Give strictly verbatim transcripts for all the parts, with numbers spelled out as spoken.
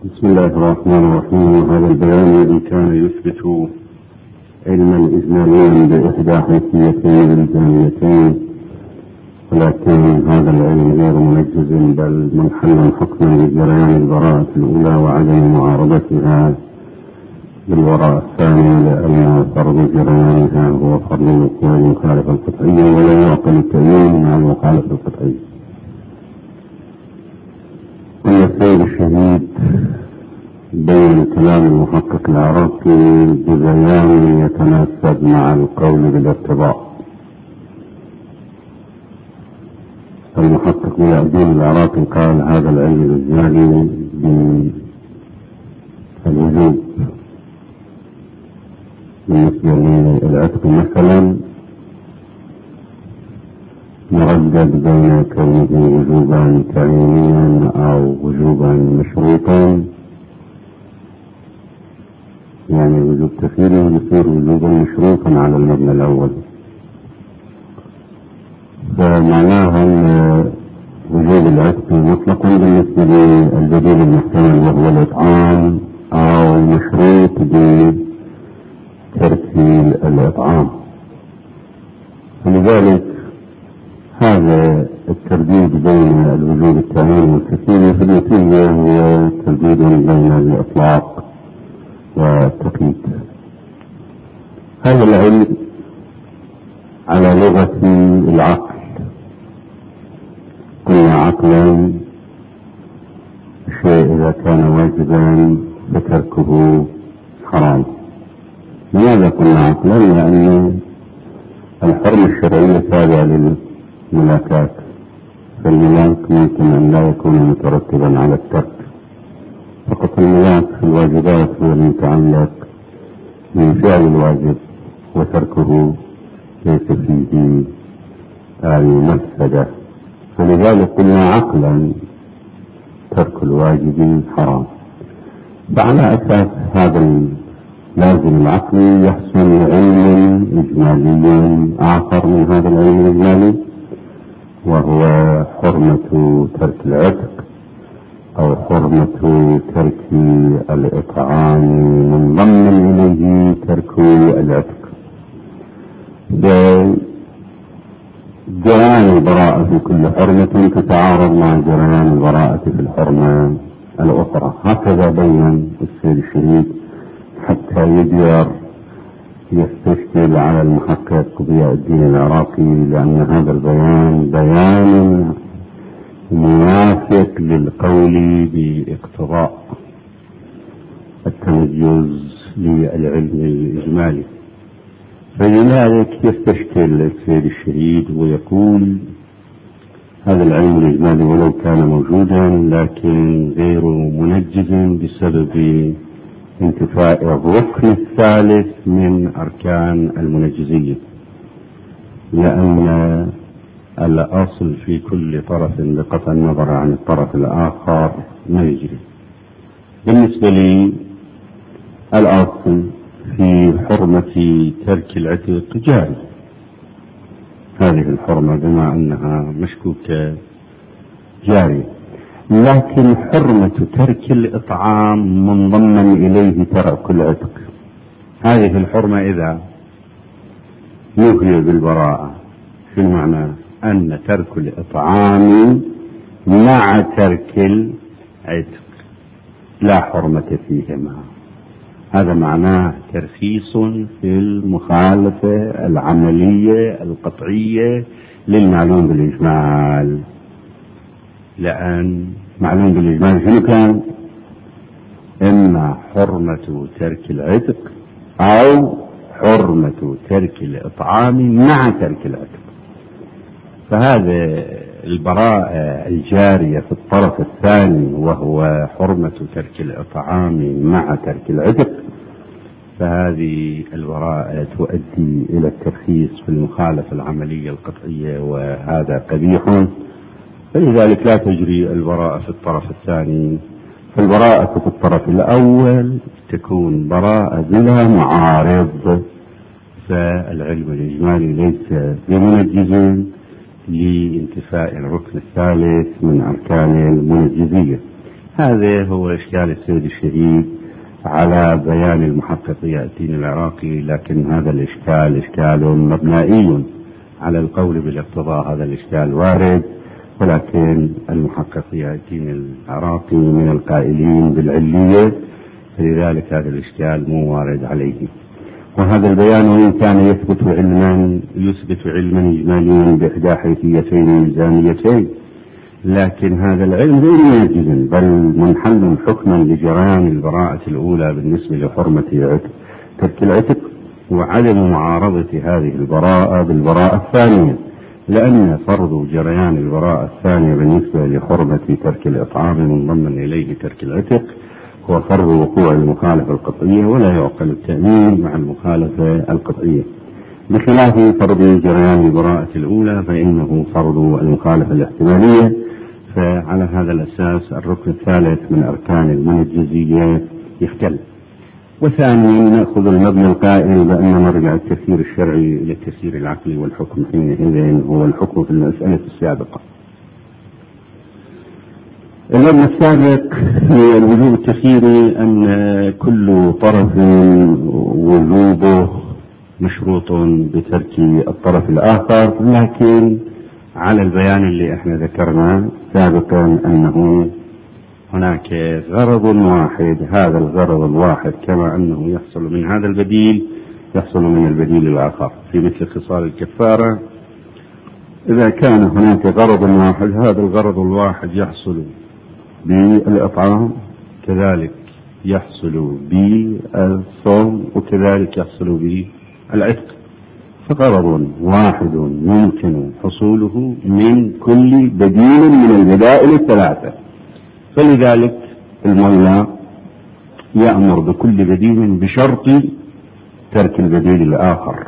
بسم الله الرحمن الرحيم. هذا البيان الذي كان يثبت علما إجماليا بإحدى حيثيتين إلزاميتين، ولكن هذا العلم غير منجز بل منحل حكما لجريان البراءة الأولى وعدم معارضتها بالوراء الثاني، لأن فرض جريانها هو فرض الوقوع المخالفة القطعية، ولا يعقل التأيين مع المخالفة القطعية. والسيد الشهيد بين كلام المحقق العراقي ببيان يتناسب مع القول بالارتضاء. المحقق ضياء الدين العراقي قال هذا العلم الإجمالي بالوجوب بالنسبة للعتق مثلا مردد بين كونه وجوبا تعيينيا أو وجوبا مشروطا، يعني وجوب تفسيره يصير وجوبا مشروطا على المبنى الأول، فمعناها أن وجوب العتق مطلق بالنسبة للبديل المحتمل وهو الإطعام، أو مشروط بترك الإطعام. فلذلك هذا الترديد بين الوجوب التعييني والتكليفي في النتيجة هو ترديد بين الإطلاق والتقييد. هذا العلم على لغة العقل، قلنا عقلا الشيء إذا كان واجبا فتركه حرام. لماذا قلنا عقلا؟ لأن الحرمة الشرعية تابعة للملاكات، فالملاك ممكن أن لا يكون مترتبا على الترك، فقط الملاك في الواجبات هو المتعلق بفعل الواجب وتركه ليس فيه المفسدة، فلذلك قلنا عقلا ترك الواجب حرام. فعلى أساس هذا اللازم العقلي يحصل علم إجمالي آخر من هذا العلم الإجمالي، وهو حرمة ترك العتق أو حرمة ترك الإطعام منضمن إليه ترك العتق. جريان البراءة في كل حرمة تتعارض مع جريان البراءة في الحرمة الأخرى. هكذا بين السيد الشهيد حتى يقدر يستشكل على المحقق ضياء الدين العراقي، لأن هذا البيان بيان موافق للقول باقتضاء التميز للعلم الإجمالي. فلذلك يستشكل السيد الشهيد ويقول هذا العلم الإجمالي ولو كان موجودا لكن غير منجز بسبب انتفاء الركن الثالث من أركان المنجزية، لأن الأصل في كل طرف بقطع النظر عن الطرف الآخر ما يجري. بالنسبة لي الأصل في حرمة ترك العتق جاري، هذه الحرمة بما أنها مشكوكة جاري، لكن حرمة ترك الإطعام منضمن إليه ترك العتق. هذه الحرمة إذا نهي بالبراءة في المعنى أن ترك الإطعام مع ترك العتق لا حرمة فيهما، هذا معناه ترخيص في المخالفة العملية القطعية للمعلوم بالإجمال، لأن معلوم بالإجمال شنو كان؟ إما حرمة ترك العتق أو حرمة ترك الإطعام مع ترك العتق. فهذا البراءة الجارية في الطرف الثاني وهو حرمة ترك الإطعام مع ترك العتق، فهذه البراءة تؤدي إلى الترخيص في المخالفة العملية القطعية، وهذا قبيح، فلذلك لا تجري البراءة في الطرف الثاني. فالبراءة في الطرف الأول تكون براءة بلا معارض، فالعلم الإجمالي ليس بمنجز لانتفاء الركن الثالث من أركان المنجزية. هذا هو إشكال السيد الشهيد على بيان المحقق ضياء الدين العراقي، لكن هذا الإشكال إشكال مبنائي على القول بالاقتضاء. هذا الإشكال وارد، ولكن المحقق ضياء الدين العراقي من القائلين بالعلية، فلذلك هذا الإشكال مو وارد عليه. وهذا البيان وإن كان يثبت علما يثبت علما إجماليا بإحدى حيثيتين ميزانيتين، لكن هذا العلم غير ناجز بل منحل حكما لجريان البراءة الأولى بالنسبة لحرمة ترك العتق، وعدم معارضة هذه البراءة بالبراءة الثانية، لأن فرض جريان البراءة الثانية بالنسبة لحرمة ترك الإطعام منضما إليه ترك العتق هو فرض وقوع المخالفة القطعية، ولا يعقل التأمين مع المخالفة القطعية، بخلاف فرض جريان البراءة الأولى فإنه فرض المخالفة الاحتمالية. فعلى هذا الأساس الركن الثالث من أركان المنجزية يختل. وثانيا نأخذ المبنى القائل بأن مرجع التفسير الشرعي إلى التفسير العقلي، والحكم حينئذ هو الحكم في المسألة السابقة. المبنى السابق في الوجوب التفسيري أن كل طرف وجوبه مشروط بترك الطرف الآخر، لكن على البيان اللي احنا ذكرنا سابقا أنه هناك غرض واحد، هذا الغرض الواحد كما أنه يحصل من هذا البديل يحصل من البديل الآخر. في مثل خصال الكفارة إذا كان هناك غرض واحد، هذا الغرض الواحد يحصل بالإطعام، كذلك يحصل بالصوم، وكذلك يحصل بالعتق، فغرض واحد يمكن حصوله من كل بديل من البدائل الثلاثة، فلذلك المولى يأمر بكل بديل بشرط ترك البديل الآخر.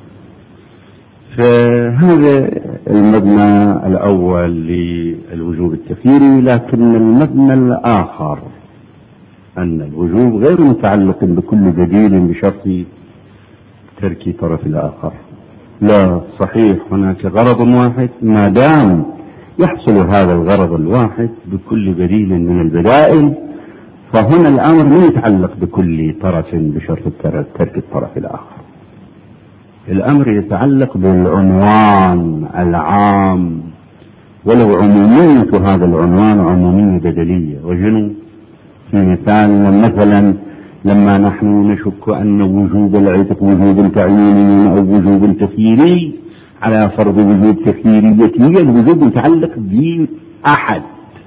فهذا المبنى الأول للوجوب التفسيري. لكن المبنى الآخر أن الوجوب غير متعلق بكل بديل بشرط ترك طرف الآخر، لا، صحيح هناك غرض واحد، ما دام يحصل هذا الغرض الواحد بكل بديل من البدائل فهنا الأمر لا يتعلق بكل طرف بشرط ترك الطرف الآخر، الأمر يتعلق بالعنوان العام، ولو عمومية هذا العنوان عمومية بدلية. وجنو في مثال مثلا لما نحن نشك أن وجوب العتق وجوب تعييني أو وجوب تخييري على فرض وجوب تخييريته، الوجوب متعلق بأحد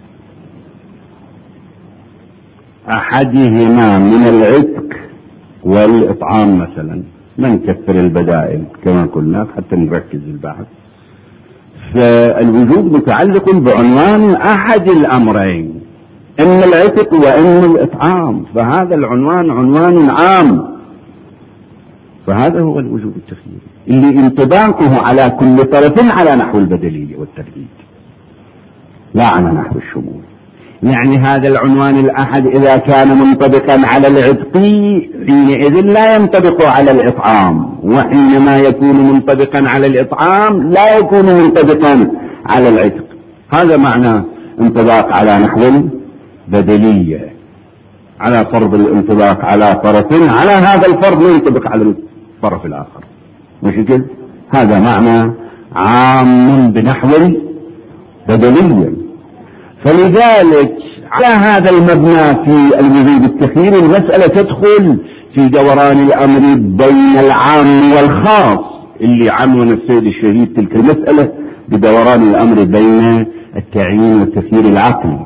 أحدهما من العتق والإطعام مثلا، ما نكثر البدائل كما قلنا حتى نركز البحث. فالوجوب متعلق بعنوان أحد الأمرين، إما العتق وإما الإطعام، فهذا العنوان عنوان عام، فهذا هو الوجوب التخييري اللي انطباقه على كل طرف على نحو البدلية والترديد لا على نحو الشمول. يعني هذا العنوان الأحد إذا كان منطبقا على العتق حينئذ لا ينطبق على الإطعام، وحينما يكون منطبقا على الإطعام لا يكون منطبقا على العتق. هذا معنى انطباق على نحو البدلية، على فرض الانطباق على طرف على هذا الفرض لا ينطبق على الطرف الآخر، مش كده؟ هذا معنى عام بنحو البدلية. فلذلك على هذا المبنى في الوجوب التخييري المسألة تدخل في دوران الأمر بين العام والخاص، اللي عنون السيد الشهيد تلك المسألة بدوران الأمر بين التعيين والتخيير العقلي.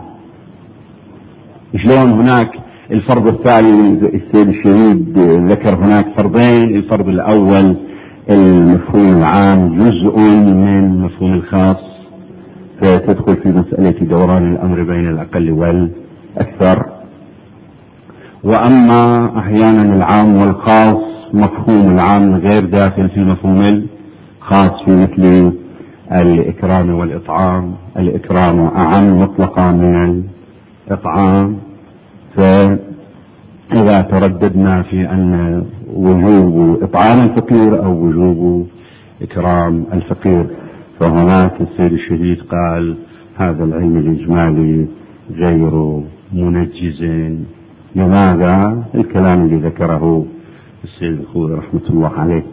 شلون هناك الفرض الثاني السيد الشهيد ذكر هناك فرضين، الفرض الأول المفهوم العام جزء من مفهوم الخاص، فتدخل في مسألة دوران الأمر بين الأقل والأكثر. وأما أحيانا العام والخاص مفهوم العام غير داخل في مفهوم الخاص، في مثل الإكرام والإطعام، الإكرام أعم مطلقا من الإطعام. فإذا ترددنا في أن وجوب إطعام الفقير أو وجوب إكرام الفقير، فهناك السيد الشهيد قال هذا العلم الإجمالي غير منجز. لماذا؟ الكلام اللي ذكره السيد الخوئي رحمة الله عليه.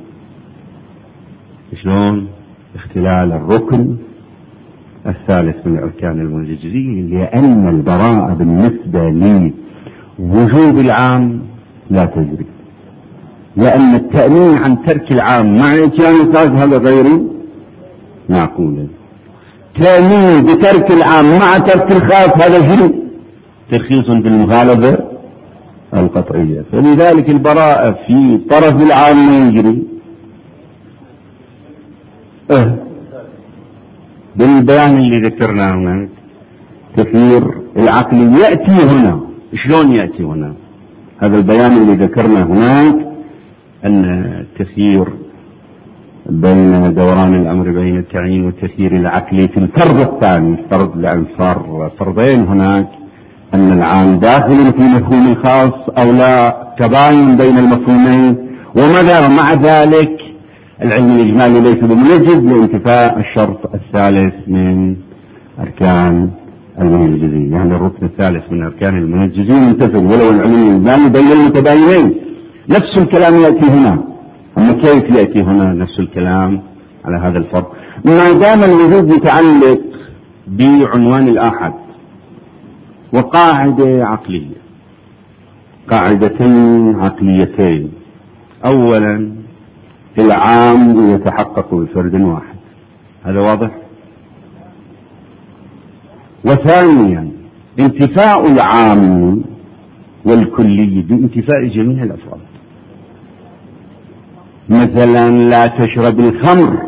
شلون اختلال الركن الثالث من أركان المنجزين؟ لأن البراءة بالنسبة لوجوب العام لا تجري، لأن التأمين عن ترك العام مع إتيان الخاص هذا غير معقول. تأمين بترك العام مع ترك الخاص هذا جري ترخيص في المغالبة القطعية، فلذلك البراءة في طرف العام ما يجري. اه بالبيان اللي ذكرناه هناك تخيير العقل يأتي هنا. شلون يأتي هنا؟ هذا البيان اللي ذكرناه هناك أن التخيير بين دوران الأمر بين التعيين والتخيير العقلي في الفرض الثاني، فرض لأن صار فرضين هناك، أن العام داخل في مفهوم الخاص أو لا، تباين بين المفهومين. وماذا مع ذلك العلم الإجمالي ليس بمنجز لانتفاء الشرط الثالث من أركان المنجزين، يعني الركن الثالث من أركان المنجزين منتفذ ولو العلم الإجمالي بين المتباينين. نفس الكلام يأتي هنا. أما كيف يأتي هنا نفس الكلام على هذا الفرق؟ ما دام الوجود متعلق بعنوان الآحد وقاعدة عقلية، قاعدتين عقليتين. أولا العام يتحقق بفرد واحد، هذا واضح. وثانيا انتفاء العام والكلي بانتفاء جميع الأفراد. مثلا لا تشرب الخمر،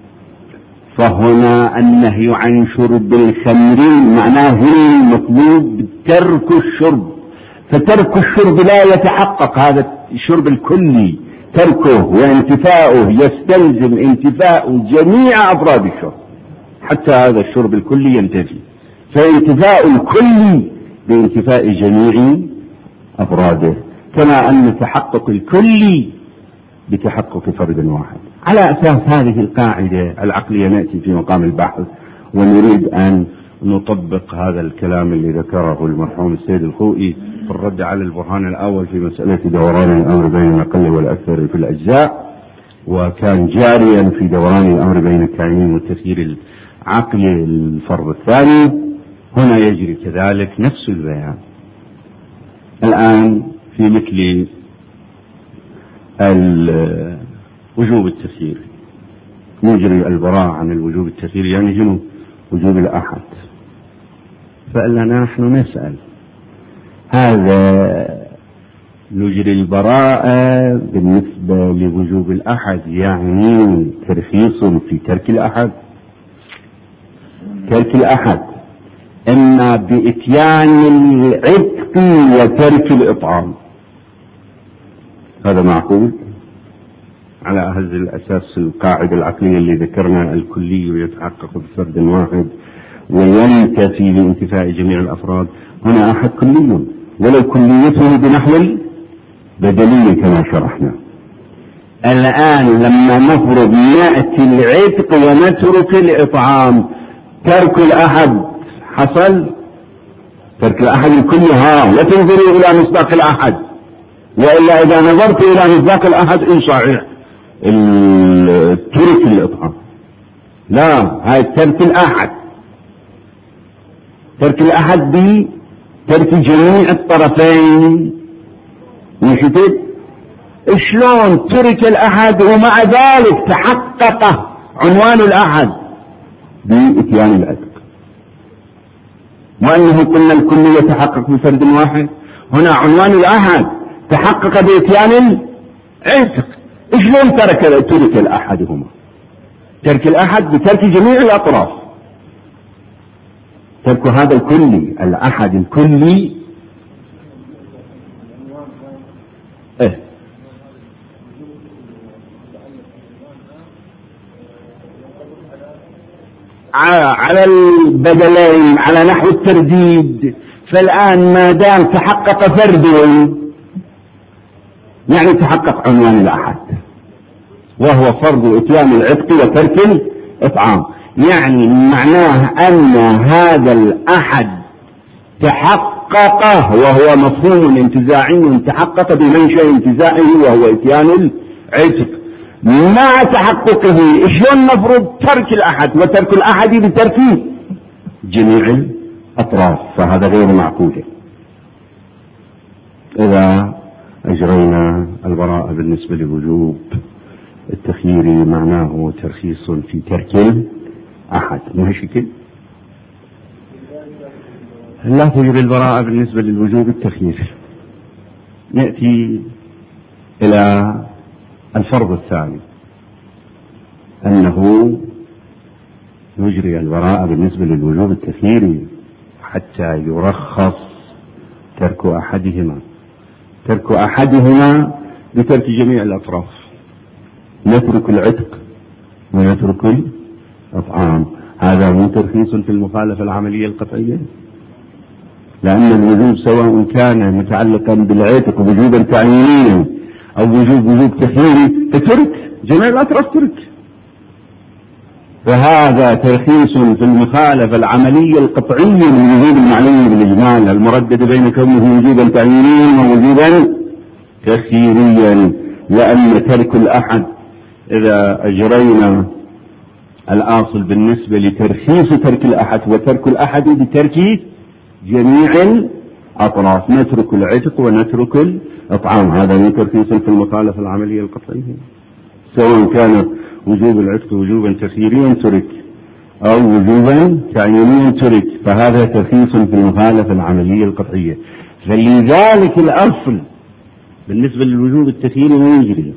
فهنا النهي عن شرب الخمر معناه المطلوب ترك الشرب، فترك الشرب لا يتحقق، هذا الشرب الكلي تركه وانتفاؤه يستلزم انتفاء جميع أفراد الشرب حتى هذا الشرب الكلي ينتفي، فانتفاء الكلي بانتفاء جميع أفراده، كما أن تحقق الكلي بتحقق فرد واحد. على أساس هذه القاعدة العقلية نأتي في مقام البحث ونريد أن نطبق هذا الكلام اللي ذكره المرحوم السيد الخوئي في الرد على البرهان الأول في مسألة دوران الأمر بين الأقل والأكثر في الأجزاء، وكان جاريا في دوران الأمر بين التعيين والتخيير العقلي الفرض الثاني. هنا يجري كذلك نفس البيان. الآن في مثل وجوب التخيير نجري البراءة عن الوجوب التخيير، يعني شنو وجوب الأحد. فإننا نحن نسأل هذا نجري البراءة بالنسبة لوجوب الأحد يعني ترخيص في ترك الأحد؟ ترك الأحد إما بإتيان العتق وترك الإطعام، هذا معقول؟ على هذا الأساس القاعدة العقلية اللي ذكرنا الكلي يتحقق بفرد واحد وينتفي بانتفاء جميع الأفراد. هنا أحد كلي ولو كليته بنحو البدلية كما شرحنا. الآن لما نفرض نأتي العتق ونترك الإطعام، ترك الأحد حصل؟ ترك الأحد الكلي، ها لا تنظروا إلى مصداق الأحد، وإلا إذا نظرت إلى مصداق الأحد إن صحيح ترك الإطعام، لا هاي ترك الأحد. ترك الأحد بترك جميع الطرفين. نشتت شلون ترك الأحد ومع ذلك تحقق عنوان الأحد بإتيان العتق، وأنه قلنا الكل يتحقق بفرد واحد. هنا عنوان الأحد تحقق بإتيان العتق. شلون ترك ترك الأحد؟ هما ترك الأحد بترك جميع الأطراف، ترك هذا الكلي الأحد الكلي. إيه على البدلين على نحو الترديد. فالآن ما دام تحقق فرد يعني تحقق عنوان الأحد، وهو فرض إتيان العتق وترك الإطعام، يعني معناه أن هذا الأحد تحقق تحقق وهو مفهوم انتزاعي تحقق بمنشأ انتزاعه وهو اتيان العتق، مع تحققه شلون نفرض ترك الأحد، وترك الأحد بترك جميع الأطراف، فهذا غير معقول. إذا أجرينا البراءة بالنسبة لوجوب التخيير معناه ترخيص في ترك الأحد، مشكل لا تجري البراءة بالنسبة للوجوب التخيير. نأتي إلى الفرض الثاني، أنه يجري البراءة بالنسبة للوجوب التخييري حتى يرخص ترك أحدهما، ترك أحدهما بترك جميع الأطراف، نترك العتق ونترك الإطعام. هذا مو ترخيص في المخالفة العملية القطعية؟ لأن الوجوب سواء كان متعلقا بالعتق وجوبا تعيينيا أو وجوب وجوب تخييري فترك جميع الأطراف ترك، فهذا ترخيص في المخالفة العملية القطعية للوجوب المعلوم بالإجمال المردد بين كونه وجوبا تعيينيا ووجوبا تخييريا. لأن ترك الأحد إذا أجرينا الأصل بالنسبة لترخيص ترك الأحد وترك الأحد بترك جميع الأطراف، نترك العتق ونترك الإطعام، هذا من ترخيص في المخالفة العملية القطعية، سواء كان وجوب العتق وجوبا تخييريا ترك أو وجوبا تعيينيا ترك، فهذا ترخيص في المخالفة العملية القطعية. فلذلك الأصل بالنسبة للوجوب التخييري يجري،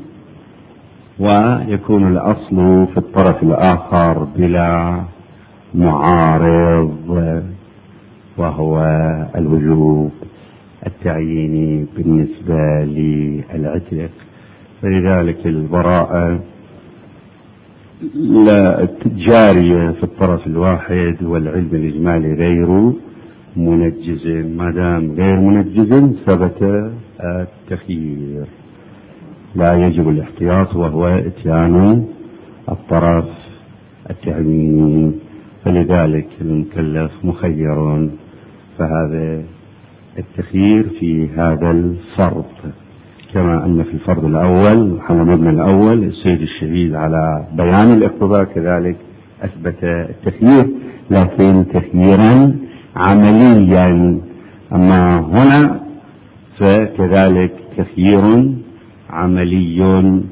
ويكون الأصل في الطرف الآخر بلا معارض، وهو الوجوب التعييني بالنسبة للعتق. فلذلك البراءة لا جارية في الطرف الواحد، والعلم الإجمالي غير منجز. ما دام غير منجز ثبت التخيير، لا يجب الاحتياط وهو اتيان الطرف التعييني، فلذلك المكلف مخير. فهذا التخيير في هذا الفرض، كما أن في الفرض الأول على المبنى الأول السيد الشهيد على بيان الاقتضاء كذلك أثبت التخيير، لكن تخييرا عمليا. أما هنا فكذلك تخيير عملي،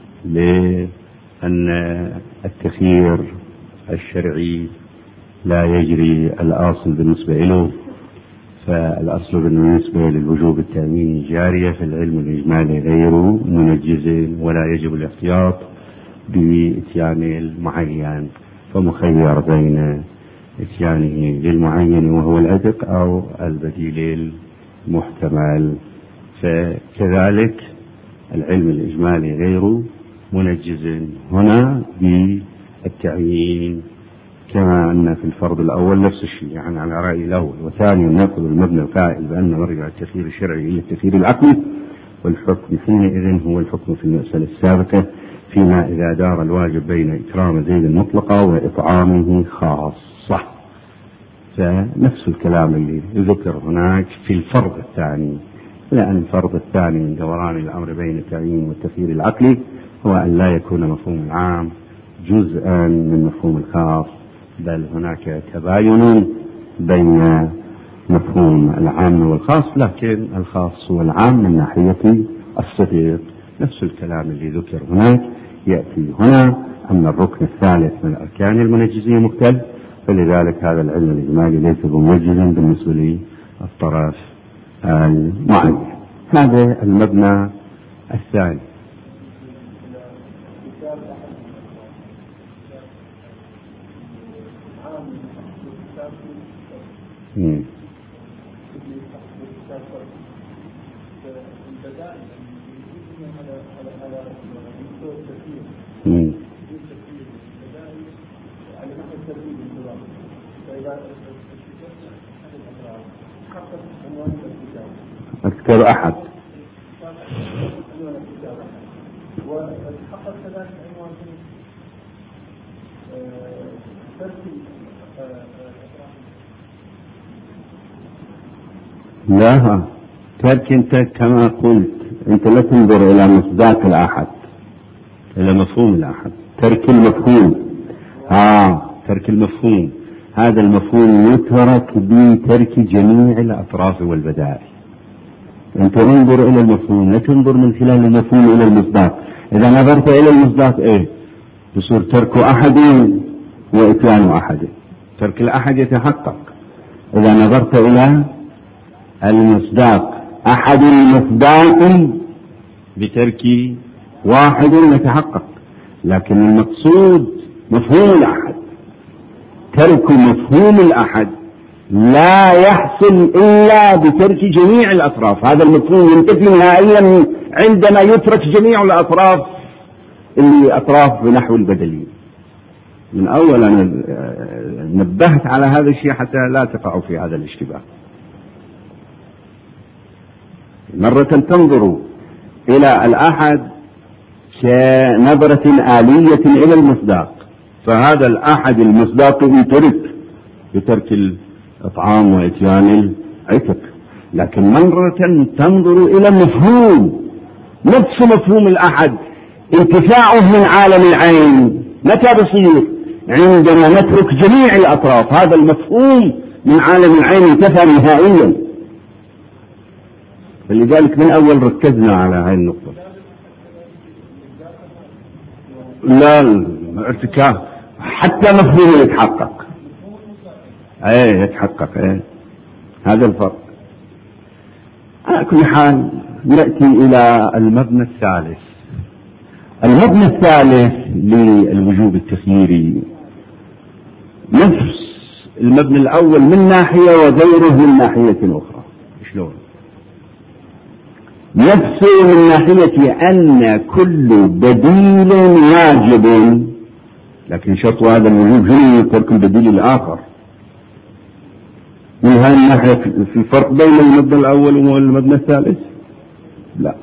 لأن التخيير الشرعي لا يجري الأصل بالنسبة له، فالأصل بالنسبة للوجوب التأميني جارية في العلم الإجمالي غير منجز، ولا يجب الاحتياط بإتيان المعين، فمخير بين إتيانه للمعين وهو العتق أو البديل المحتمل. فكذلك العلم الإجمالي غير منجز هنا بالتعيين، كما أن في الفرض الأول نفس الشيء، يعني على رأي الأول. وثانيا نأخذ المبنى القائل بأن مرجع التخيير الشرعي إلى التخيير العقلي، والحكم حينئذ هو الحكم في المسألة السابقة، فيما إذا دار الواجب بين إكرام زيد مطلقة وإطعامه خاصة. فنفس الكلام اللي ذكر هناك في الفرض الثاني، لأن الفرض الثاني من دوران الأمر بين التعيين والتخيير العقلي هو أن لا يكون مفهوم العام جزءا من مفهوم الخاص، بل هناك تباين بين مفهوم العام والخاص، لكن الخاص والعام من ناحية الصديق. نفس الكلام اللي ذكر هناك يأتي هنا، أن الركن الثالث من الأركان المنجزية مختل، فلذلك هذا العلم الإجمالي ليس بمنجز بالنسبة للطرف المعين. هذا المبنى الثاني. مم. مم. أذكر أحد وتحقق كذلك عنوان ترك لا، ترك أنت كما قلت، أنت لا تنظر إلى مصداق الأحد، إلى مفهوم الأحد، ترك المفهوم. آه ترك المفهوم، هذا المفهوم يترك بترك جميع الأطراف والبدائل. أنت انظر إلى المفهوم، لا تنظر من خلال المفهوم إلى المصداق. إذا نظرت إلى المصداق إيه؟ يصير ترك أحد وإتيان أحد، ترك الأحد يتحقق. إذا نظرت إلى المصداق، أحد المصداق بترك واحد يتحقق، لكن المقصود مفهوم الأحد. ترك مفهوم الأحد لا يحصل إلا بترك جميع الأطراف. هذا المفهوم ينتفي نهائيا عندما يترك جميع الأطراف اللي أطراف بنحو البدلية. من أول أنا نبهت على هذا الشيء حتى لا تقعوا في هذا الاشتباه. مرة تنظروا إلى الأحد كنظرة آلية إلى المصداق، فهذا الأحد المصداق يترك بترك الإطعام وإتيان العتق. لكن مرة تنظر إلى مفهوم، نفس مفهوم الأحد انتفاعه من عالم العين متى بصير؟ عندما نترك جميع الأطراف. هذا المفهوم من عالم العين انتفى نهائيا. فلذلك من أول ركزنا على هذه النقطة. لا الارتكاز حتى مفهوم يتحقق، ايه يتحقق، ايه هذا الفرق. على كل حال نأتي إلى المبنى الثالث. المبنى الثالث للوجوب التخييري نفس المبنى الأول من ناحية وغيره من ناحية أخرى. شلون؟ نفسه من ناحية أن كل بديل واجب، لكن شرط هذا الوجوب هو ترك البديل الآخر. من هذه الناحية في فرق بين المبنى الأول والمبنى الثالث؟ لا.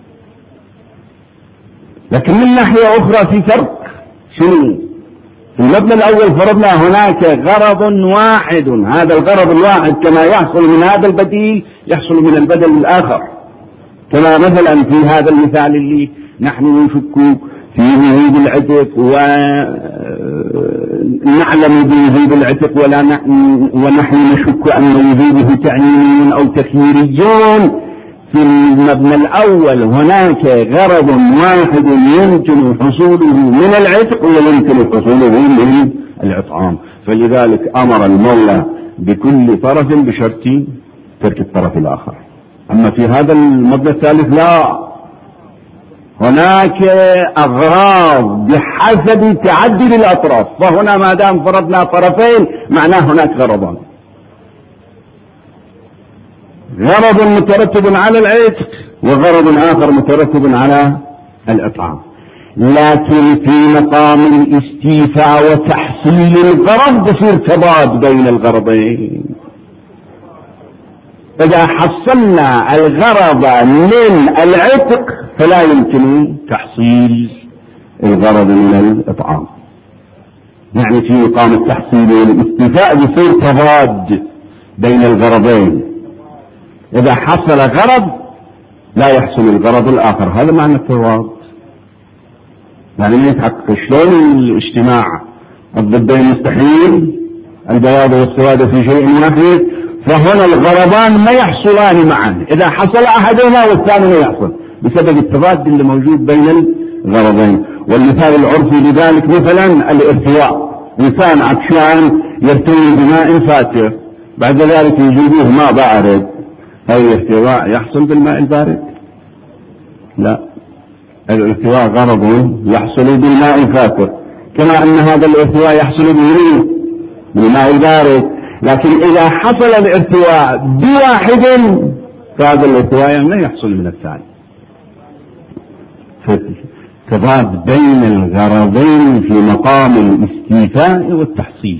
لكن من ناحية أخرى في فرق. شنو؟ في المبنى الأول فرضنا هناك غرض واحد، هذا الغرض الواحد كما يحصل من هذا البديل يحصل من البدل الآخر. كما مثلا في هذا المثال اللي نحن نشك في وجود العتق ونعلم بوجود العتق ولا ونحن نشك أن وجوده تعييني أو تخييري. في المبنى الأول هناك غرض واحد يمكن حصوله من العتق ويمكن حصوله من الإطعام، فلذلك أمر المولى بكل طرف بشرط ترك الطرف الآخر. أما في هذا المبنى الثالث لا، هناك أغراض بحسب تعدد الأطراف، فهنا ما دام فرضنا طرفين معناه هناك غرضان، غرض مترتب على العتق وغرض آخر مترتب على الإطعام. لكن في مقام الاستيفاء وتحصيل الغرض بصير تضاد بين الغرضين. إذا حصلنا الغرض من العتق فلا يمكن تحصيل الغرض من الإطعام، يعني في مقام التحصيل والاستيفاء بصير تضاد بين الغرضين. إذا حصل غرض لا يحصل الغرض الآخر، هذا معنى التضاد. يعني يتحقق شلون الاجتماع الضدين مستحيل، البياض والسواد في شيء واحد، فهنا الغرضان ما يحصلان معا. إذا حصل أحدهما والثاني ما يحصل بسبب التضاد اللي موجود بين الغرضين. والمثال العرفي لذلك مثلا الارتواء، إنسان عطشان يرتوي بماء فاتر، بعد ذلك يجيبوه ماء بارد، هل الارتواء يحصل بالماء البارد؟ لا، الارتواء غرض يحصل بالماء الفاتر، كما أن هذا الارتواء يحصل بالماء البارد. لكن إذا حصل الارتواء بواحد فهذا الارتواء ما يحصل من الثاني. فتضاد بين الغرضين في مقام الاستيفاء والتحصيل.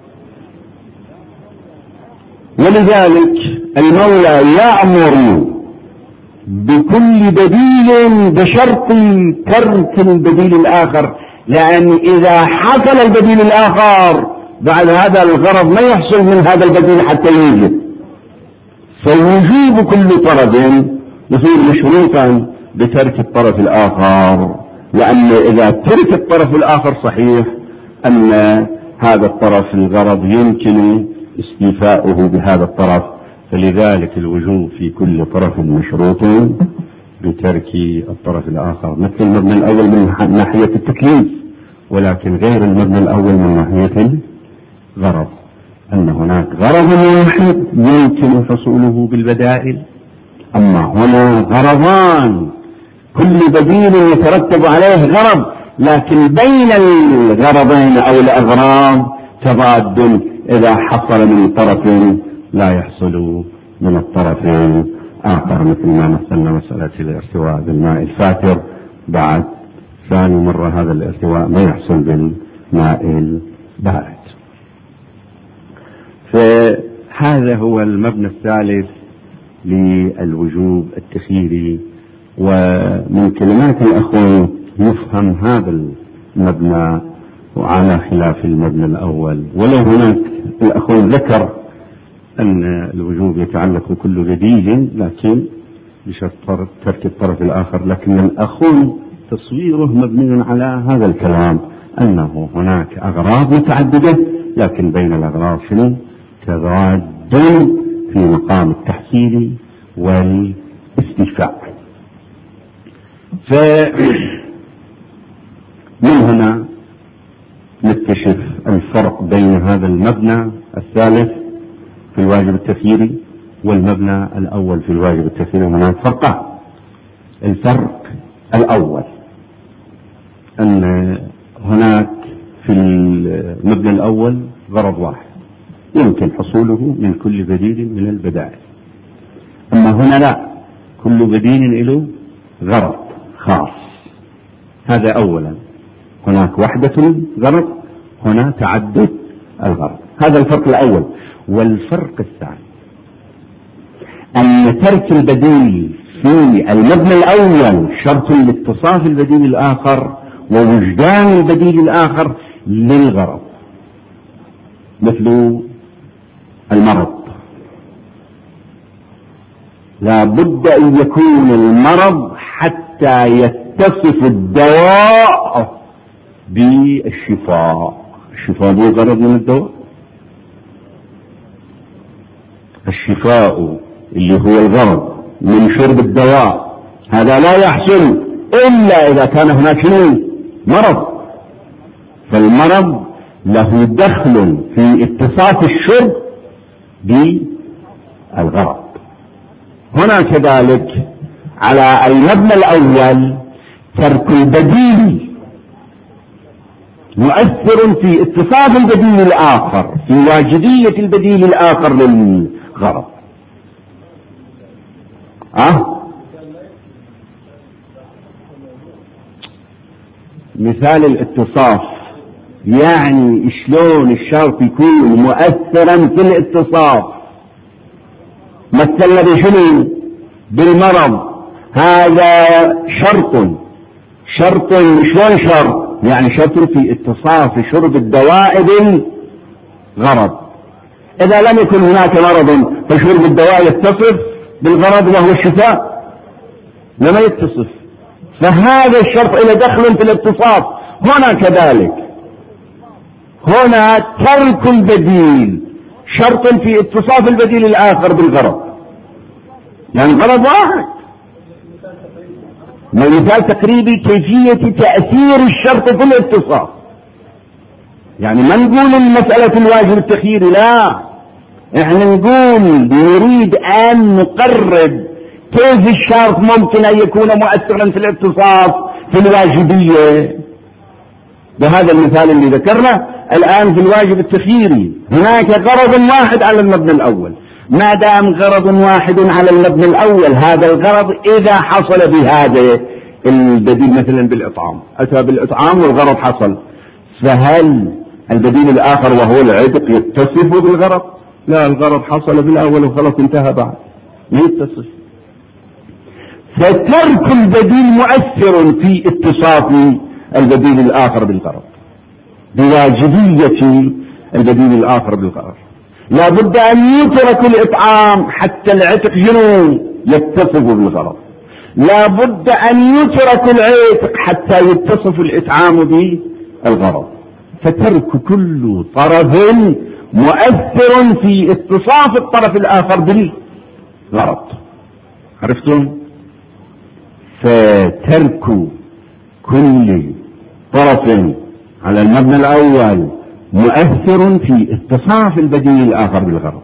ولذلك المولى يأمر بكل بديل بشرط ترك البديل الآخر، لأن إذا حصل البديل الآخر بعد هذا الغرض ما يحصل من هذا البديل حتى يوجد. فوجوب كل طرف يصير مشروطا بترك الطرف الآخر، لأن إذا ترك الطرف الآخر صحيح أن هذا الطرف الغرض يمكن استيفاؤه بهذا الطرف، فلذلك الوجوب في كل طرف مشروط بترك الطرف الآخر، مثل المبنى الأول من ناحية التكليف، ولكن غير المبنى الأول من ناحية الغرض، أن هناك غرض واحد يمكن حصوله بالبدائل، أما هنا غرضان كل بديل يترتب عليه غرض، لكن بين الغرضين أو الأغراض تضاد إذا حصل من طرف لا يحصل من الطرف الآخر، مثل ما مثلنا مسألة الارتواء بالماء الفاتر، بعد ثاني مرة هذا الارتواء ما يحصل بالماء البارد. فهذا هو المبنى الثالث للوجوب التخييري. ومن كلمات الأخوة يفهم هذا المبنى وعلى خلاف المبنى الأول، ولو هناك الأخوة ذكر أن الوجوب يتعلق بكل بديل لكن بشرط ترك الطرف الآخر، لكن الأخوة تصويره مبني على هذا الكلام أنه هناك أغراض متعددة، لكن بين الأغراض شنو؟ تضاد في مقام التحصيل والاستيفاء. فمن هنا نكتشف الفرق بين هذا المبنى الثالث في الواجب التخييري والمبنى الأول في الواجب التخييري. هناك فرقان. الفرق الأول أن هناك في المبنى الأول غرض واحد يمكن حصوله من كل بديل من البدائل، أما هنا لا، كل بديل له غرض خاص. هذا أولا، هناك وحدة الغرض، هنا تعدد الغرض. هذا الفرق الأول. والفرق الثاني أن ترك البديل في المبنى الأول شرط لاتصاف البديل الآخر ووجدان البديل الآخر للغرض، مثل المرض، لا بد أن يكون المرض حتى يتصف الدواء بالشفاء. الشفاء مو غرض من الدواء، الشفاء اللي هو الغرض من شرب الدواء هذا لا يحصل إلا إذا كان هناك مرض، فالمرض له دخل في اتصاف الشرب بالغرض. هنا كذلك على المبنى الأول ترك البديل مؤثر في اتصاف البديل الآخر، في واجبية البديل الآخر للغرض. أه؟ مثال الاتصاف يعني شلون الشرط يكون مؤثرا في الاتصاف. مثلنا بشنو؟ بالمرض. هذا شرط شرط شلون شرط؟ يعني شرط في اتصاف شرب الدواء بالغرض. إذا لم يكن هناك مرض فشرب الدواء يتصف بالغرض وهو الشفاء؟ لما يتصف. فهذا الشرط إلى دخل في الاتصاف. هنا كذلك، هنا ترك البديل شرط في اتصاف البديل الآخر بالغرض، يعني غرض واحد. مثال تقريبي كيفية تأثير الشرط في الاتصاف. يعني ما نقول المسألة الواجب التخييري، لا، احنا نقول نريد أن نقرب كيف الشرط ممكن أن يكون مؤثرا في الاتصاف في الواجبية. بهذا المثال اللي ذكرنا الآن في الواجب التخييري هناك غرض واحد على المبنى الأول. ما دام غرض واحد على المبنى الأول، هذا الغرض إذا حصل بهذا البديل مثلا بالإطعام، أتى بالإطعام والغرض حصل، فهل البديل الآخر وهو العتق يتصف بالغرض؟ لا، الغرض حصل بالأول وخلاص انتهى، بعد ما يتصف. فترك البديل مؤثر في اتصاف البديل الآخر بالغرض، بواجبية البديل الآخر بالغرض. لا بد أن يترك الإطعام حتى العتق جنون يتصف بالغرض، لا بد أن يترك العتق حتى يتصف الإطعام بالغرض. فترك كل طرف مؤثر في اتصاف الطرف الآخر بالغرض. عرفتم؟ فترك كل طرف على المبنى الأول مؤثر في اتصاف البديل الآخر بالغرض.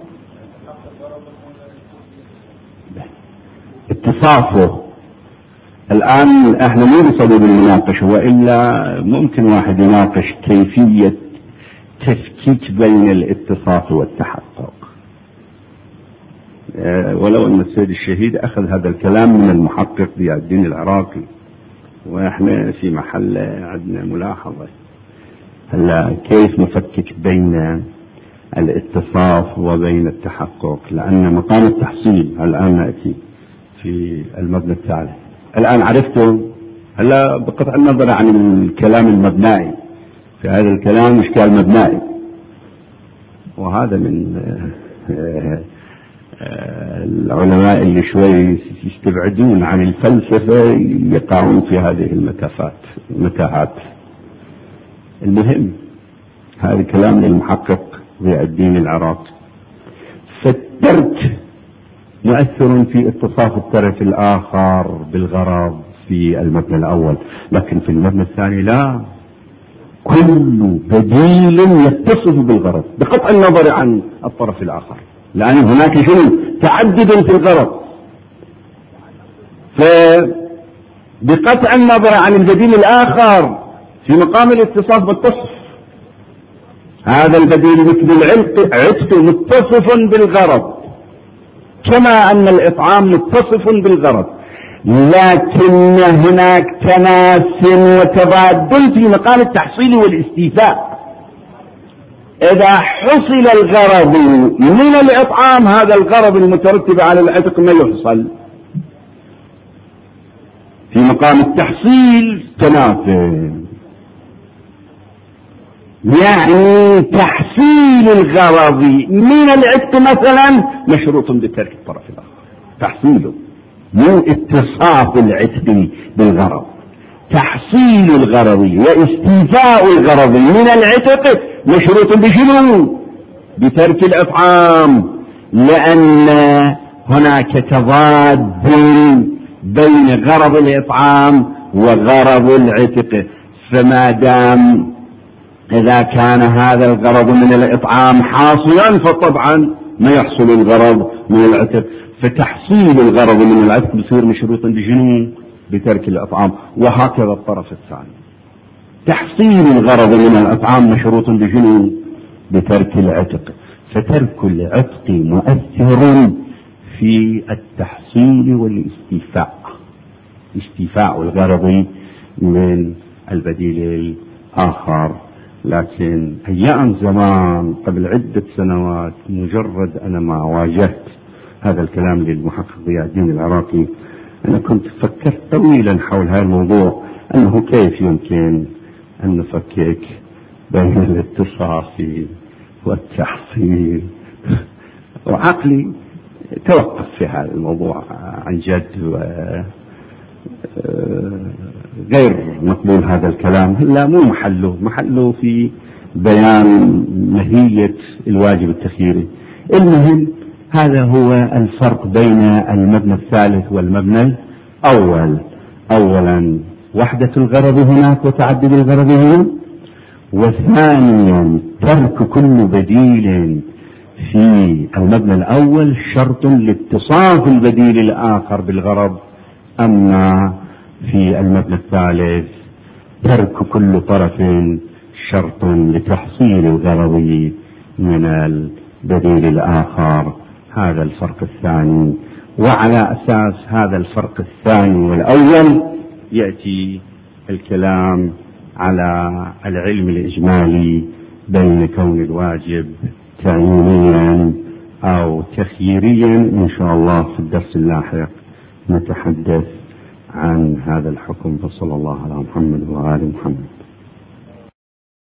اتصافه الآن احنا مو بصدد المناقشة، وإلا ممكن واحد يناقش كيفية تفكيك بين الاتصاف والتحقق، أه ولو أن السيد الشهيد أخذ هذا الكلام من المحقق ضياء الدين العراقي، وإحنا في محل عندنا ملاحظة. هلا كيف نفكك بين الاتصاف وبين التحقق؟ لأن مقام التحصيل الآن نأتي في المبنى الثالث. الآن عرفتم؟ هلا بقطع النظر عن الكلام المبنائي، في هذا الكلام إشكال مبنائي، وهذا من العلماء اللي شوي يستبعدون عن الفلسفة يقعون في هذه المتاهات متاهات. المهم هذا كلام للمحقق ضياء الدين العراقي. فالترك مؤثر في اتصاف الطرف الآخر بالغرض في المبنى الأول، لكن في المبنى الثاني لا، كل بديل يتصف بالغرض بقطع النظر عن الطرف الآخر، لأن هناك شنو تعدد في الغرض. فبقطع النظر عن البديل الآخر في مقام الاتصاف بالتصف، هذا البديل مثل العتق متصف بالغرض كما أن الإطعام متصف بالغرض، لكن هناك تناس وتبادل في مقام التحصيل والاستيفاء. إذا حصل الغرض من الإطعام هذا الغرض المترتب على العتق ما يحصل. في مقام التحصيل تنافي، يعني تحصيل الغرض من العتق مثلا مشروط بترك الطرف الآخر، تحصيله مو اتصاف العتق بالغرض. تحصيل الغرض واستيفاء الغرض من العتق مشروط بشنو؟ بترك الإطعام، لأن هناك تضاد بين غرض الإطعام وغرض العتق. فما دام إذا كان هذا الغرض من الإطعام حاصلا فطبعا ما يحصل الغرض من العتق، فتحصيل الغرض من العتق بصير مشروطا بجنون بترك الإطعام. وهكذا الطرف الثاني، تحصيل الغرض من الإطعام مشروط بجنون بترك العتق. فترك العتق مؤثر في التحصيل والاستيفاء، استيفاء الغرض من البديل الآخر. لكن أيام زمان قبل عدة سنوات مجرد أنا ما واجهت هذا الكلام للمحقق ضياء الدين العراقي أنا كنت فكرت طويلا حول هذا الموضوع، أنه كيف يمكن أن نفكك بين الاتصاف والتحصيل، وعقلي توقف في هذا الموضوع عن جد، غير مقبول هذا الكلام. لا مو محله، محله في بيان ماهية الواجب التخييري. المهم هذا هو الفرق بين المبنى الثالث والمبنى الأول. أولا وحدة الغرض هناك وتعدد الغرض هنا، وثانيا ترك كل بديل في المبنى الأول شرط لاتصاف البديل الآخر بالغرض. أما في المبنى الثالث ترك كل طرف شرط لتحصيل الغرض من البديل الآخر. هذا الفرق الثاني، وعلى أساس هذا الفرق الثاني والأول يأتي الكلام على العلم الإجمالي بين كون الواجب تعيينيا أو تخييريا. إن شاء الله في الدرس اللاحق نتحدث عن هذا الحكم. صلى الله على محمد وآل محمد.